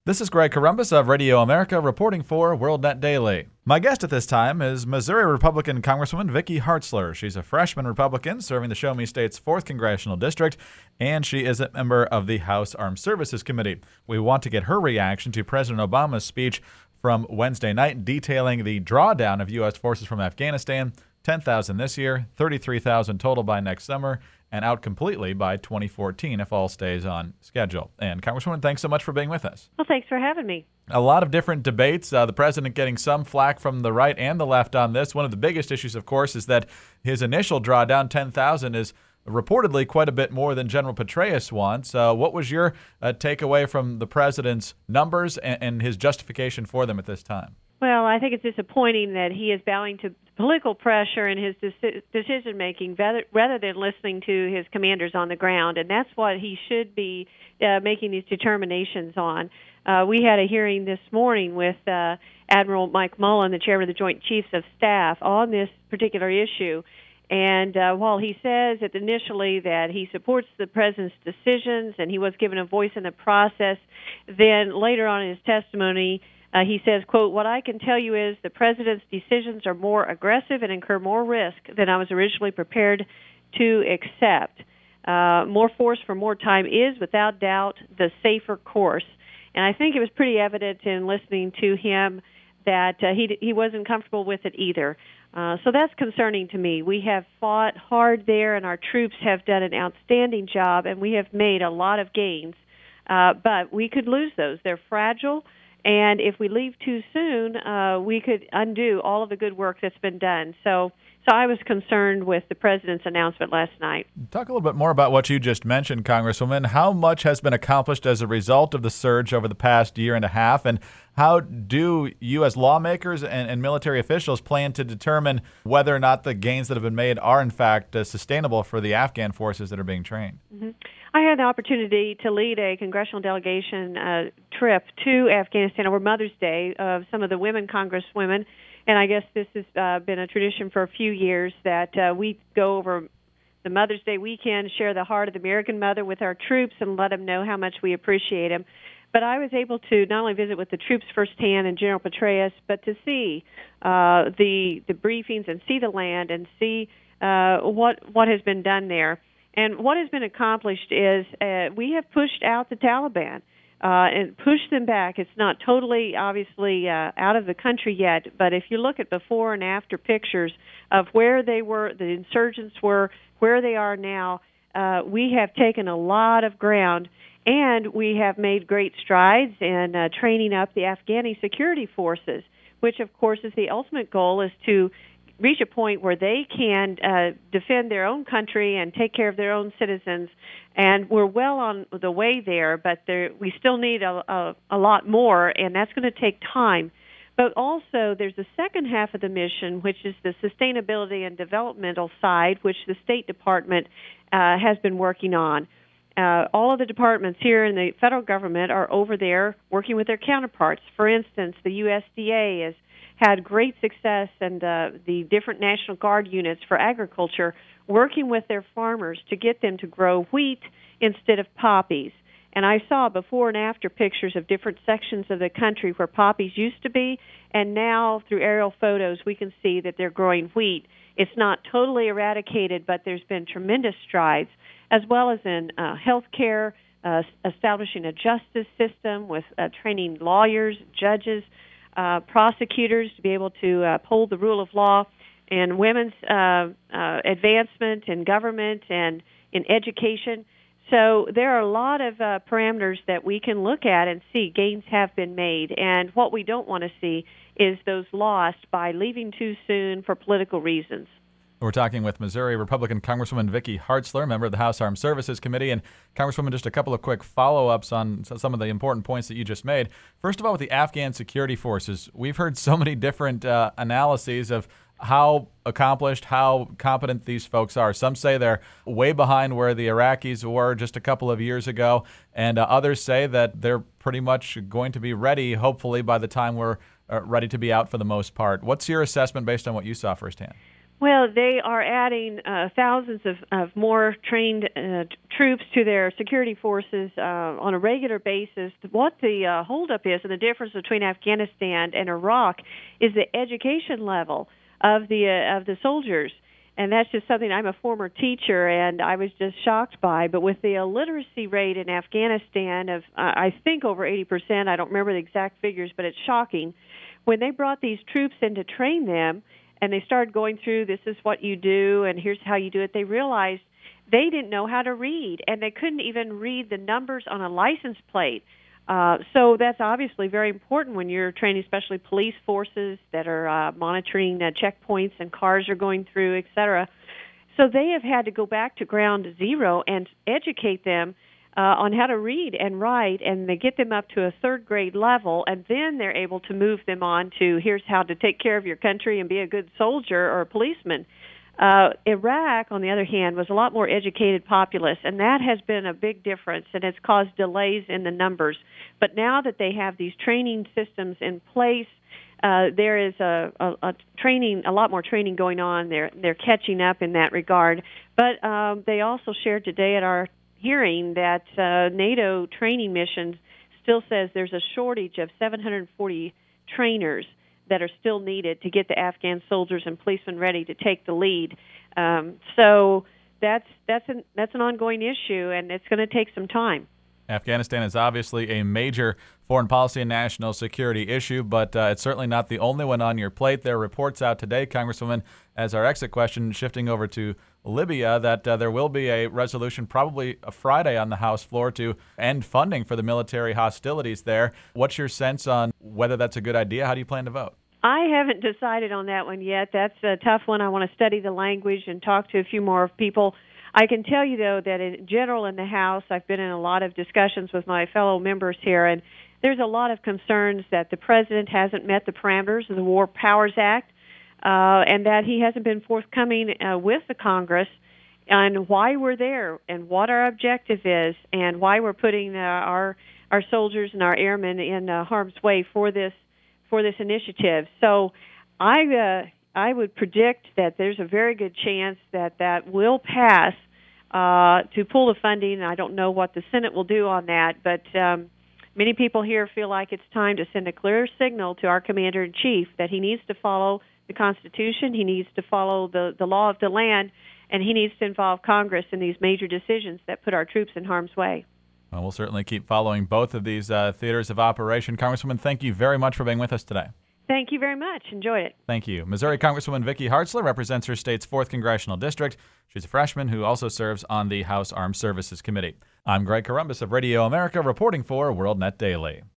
This is Greg Corombos of Radio America reporting for WorldNet Daily. My guest at this time is Missouri Republican Congresswoman Vicky Hartzler. She's a freshman Republican serving the Show Me State's 4th Congressional District, and she is a member of the House Armed Services Committee. We want to get her reaction to President Obama's speech from Wednesday night detailing the drawdown of U.S. forces from Afghanistan, 10,000 this year, 33,000 total by next summer, and out completely by 2014 if all stays on schedule. And Congresswoman, thanks so much for being with us. Well, thanks for having me. A lot of different debates, the president getting some flack from the right and the left on this. One of the biggest issues, of course, is that his initial drawdown, 10,000, is reportedly quite a bit more than General Petraeus wants. What was your takeaway from the president's numbers and his justification for them at this time? Well, I think it's disappointing that he is bowing to political pressure in his decision-making rather than listening to his commanders on the ground, and that's what he should be making these determinations on. We had a hearing this morning with Admiral Mike Mullen, the chairman of the Joint Chiefs of Staff, on this particular issue. And while he says initially that he supports the president's decisions and he was given a voice in the process, then later on in his testimony, he says, quote, "What I can tell you is the president's decisions are more aggressive and incur more risk than I was originally prepared to accept. More force for more time is, without doubt, the safer course." And I think it was pretty evident in listening to him that he wasn't comfortable with it either. So that's concerning to me. We have fought hard there, and our troops have done an outstanding job, and we have made a lot of gains. But we could lose those. They're fragile. And if we leave too soon, we could undo all of the good work that's been done. So I was concerned with the president's announcement last night. Talk a little bit more about what you just mentioned, Congresswoman. How much has been accomplished as a result of the surge over the past year and a half, and how do you as lawmakers and military officials plan to determine whether or not the gains that have been made are in fact sustainable for the Afghan forces that are being trained? Mm-hmm. I had the opportunity to lead a congressional delegation trip to Afghanistan over Mother's Day of some of the women congresswomen, and I guess this has been a tradition for a few years that we go over the Mother's Day weekend, share the heart of the American mother with our troops and let them know how much we appreciate them. But I was able to not only visit with the troops firsthand and General Petraeus, but to see the briefings and see the land and see what has been done there. And what has been accomplished is we have pushed out the Taliban and pushed them back. It's not totally, obviously, out of the country yet, but if you look at before and after pictures of where they were, the insurgents were, where they are now, we have taken a lot of ground, and we have made great strides in training up the Afghani security forces, which, of course, is the ultimate goal, is to reach a point where they can defend their own country and take care of their own citizens. And we're well on the way there, but we still need a lot more, and that's going to take time. But also there's the second half of the mission, which is the sustainability and developmental side, which the State Department has been working on. All of the departments here in the federal government are over there working with their counterparts. For instance, the USDA has had great success, and the different National Guard units for agriculture working with their farmers to get them to grow wheat instead of poppies. And I saw before and after pictures of different sections of the country where poppies used to be, and now through aerial photos we can see that they're growing wheat. It's not totally eradicated, but there's been tremendous strides, as well as in health care, establishing a justice system with training lawyers, judges, prosecutors to be able to uphold the rule of law, and women's advancement in government and in education. So there are a lot of parameters that we can look at and see gains have been made. And what we don't want to see is those lost by leaving too soon for political reasons. We're talking with Missouri Republican Congresswoman Vicky Hartzler, member of the House Armed Services Committee. And Congresswoman, just a couple of quick follow-ups on some of the important points that you just made. First of all, with the Afghan security forces, we've heard so many different analyses of how accomplished, how competent these folks are. Some say they're way behind where the Iraqis were just a couple of years ago, and others say that they're pretty much going to be ready, hopefully, by the time we're ready to be out for the most part. What's your assessment based on what you saw firsthand? Well, they are adding thousands of more trained troops to their security forces on a regular basis. What the holdup is and the difference between Afghanistan and Iraq is the education level of the soldiers. And that's just something I'm a former teacher, and I was just shocked by. But with the illiteracy rate in Afghanistan of, I think, over 80%, I don't remember the exact figures, but it's shocking. When they brought these troops in to train them, and they started going through, this is what you do, and here's how you do it, they realized they didn't know how to read, and they couldn't even read the numbers on a license plate. So that's obviously very important when you're training, especially police forces that are monitoring checkpoints and cars are going through, et cetera. So they have had to go back to ground zero and educate them on how to read and write, and they get them up to a third grade level, and then they're able to move them on to here's how to take care of your country and be a good soldier or a policeman. Iraq, on the other hand, was a lot more educated populace, and that has been a big difference, and it's caused delays in the numbers. But now that they have these training systems in place, there is a lot more training going on. They're catching up in that regard. But they also shared today at our hearing that NATO training missions still says there's a shortage of 740 trainers that are still needed to get the Afghan soldiers and policemen ready to take the lead. So that's an ongoing issue, and it's going to take some time. Afghanistan is obviously a major foreign policy and national security issue, but it's certainly not the only one on your plate. There are reports out today, Congresswoman, as our exit question, shifting over to Libya, that there will be a resolution probably a Friday on the House floor to end funding for the military hostilities there. What's your sense on whether that's a good idea? How do you plan to vote? I haven't decided on that one yet. That's a tough one. I want to study the language and talk to a few more people. I can tell you, though, that in general in the House, I've been in a lot of discussions with my fellow members here, and there's a lot of concerns that the president hasn't met the parameters of the War Powers Act, and that he hasn't been forthcoming with the Congress on why we're there and what our objective is and why we're putting our soldiers and our airmen in harm's way for this initiative. So I would predict that there's a very good chance that will pass to pull the funding. I don't know what the Senate will do on that, but many people here feel like it's time to send a clear signal to our Commander-in-Chief that he needs to follow the Constitution, he needs to follow the law of the land, and he needs to involve Congress in these major decisions that put our troops in harm's way. Well, we'll certainly keep following both of these theaters of operation. Congresswoman, thank you very much for being with us today. Thank you very much. Enjoyed it. Thank you. Missouri Congresswoman Vicky Hartzler represents her state's 4th Congressional District. She's a freshman who also serves on the House Armed Services Committee. I'm Greg Corombos of Radio America, reporting for WorldNet Daily.